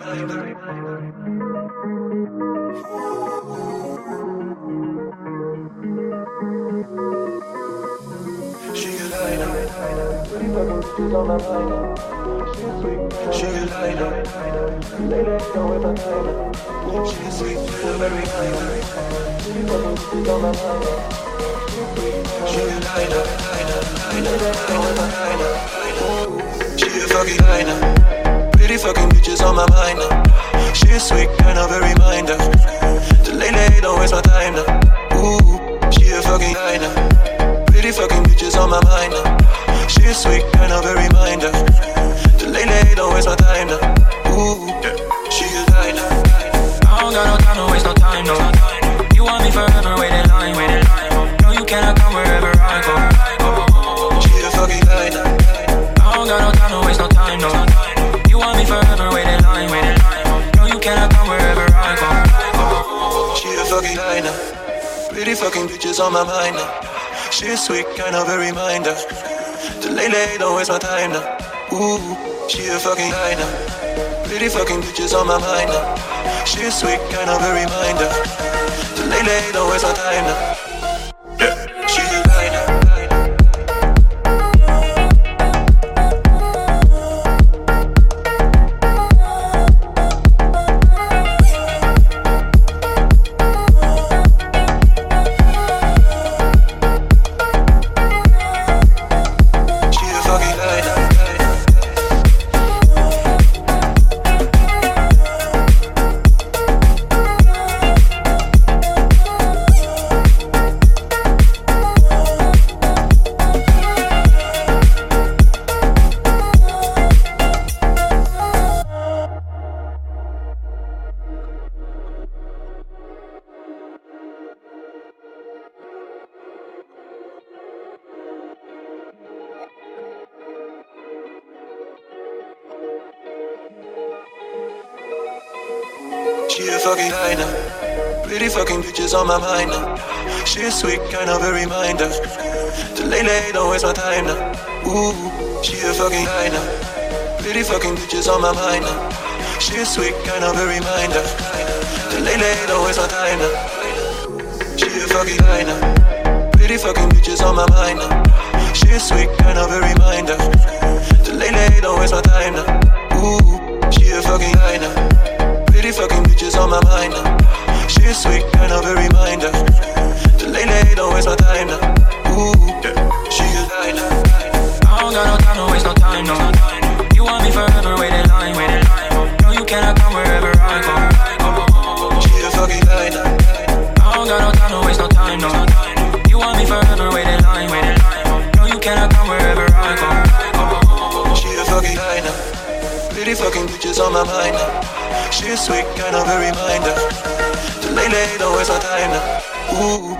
She a liner, pretty fucking bitches on my mind. She a sweet, she a liner, lady go with a liner. She a sweet, very liner, pretty fucking bitches on my mind. She a liner, lady go with a liner. She a fucking liner, pretty fucking bitches on my mind. She a sweet kind of a reminder. The lady don't waste my time now. Ooh, she a fucking liner. Pretty fucking bitches on my mind now. She a sweet kind of a reminder. The lady don't waste my time now. Ooh, yeah. She a diner. I don't got no time to waste no time, no. You want me forever, wait in line. No, you cannot come wherever I go. She a fucking diner. I don't got no time to waste no time, no. You want me forever, wait in line. No, you cannot come wherever I go. She a fucking diner. Pretty fucking bitches on my mind now. She a sweet kind of a reminder. The lady don't waste my time now. Ooh, she a fucking diner. Pretty fucking bitches on my mind now. She a sweet kind of a reminder. The lady don't waste my time now. Yeah, she a diner. She a fucking diner. Pretty fucking bitches on my mind now. She a sweet kind of a reminder. The lady don't waste my time now. Ooh, she a fucking diner. Pretty fucking bitches on my mind now. She a sweet kind of a reminder. The lady don't waste my time now. She a fucking diner. Pretty fucking bitches on my mind now. She a sweet kind of a reminder. The lady don't waste my time now. Ooh, she a fucking diner. Pretty fucking bitches on my mind now. She a sweet kind of a reminder. The lady don't waste my time now. Ooh, yeah. She a diner. I don't got no time to waste no time, no. You want me forever, wait in line. No, you cannot come wherever I go. She a fucking diner. I don't got no time to waste no time, no. You want me forever, wait in line. No, you cannot come wherever I go. She a fucking diner. Pretty fucking bitches on my mind now. She a sweet kind of a reminder. The lady don't waste my time now. Ooh.